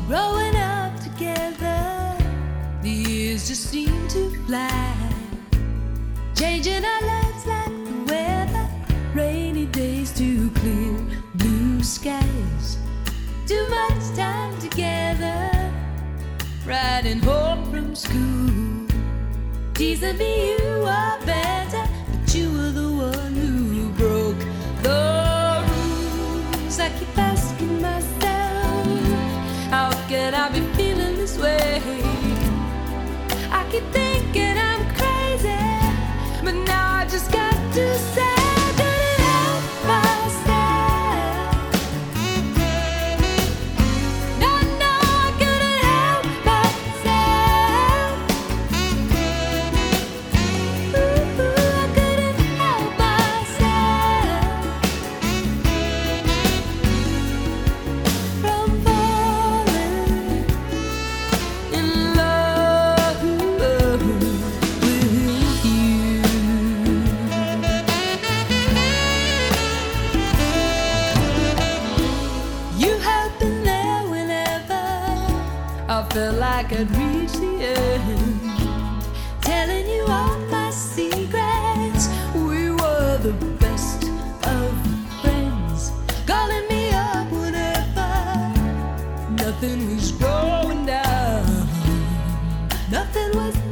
Growing up together, the years just seem to fly, changing our lives like the weather. Rainy days to clear blue skies. Too much time together, riding home from school. Teasing me, you are better, but you were the one who broke the rules. I keep asking myself, how can I be feeling this way? I keep thinking I'm crazy, but now I just got to say I couldn't help myself. No, no, I couldn't help myself. Ooh, I couldn't help myself from falling in love with you. You have been there whenever I felt like I'd reached the end, telling you all my secrets. We were the best of friends, calling me up whenever nothing was going down, nothing was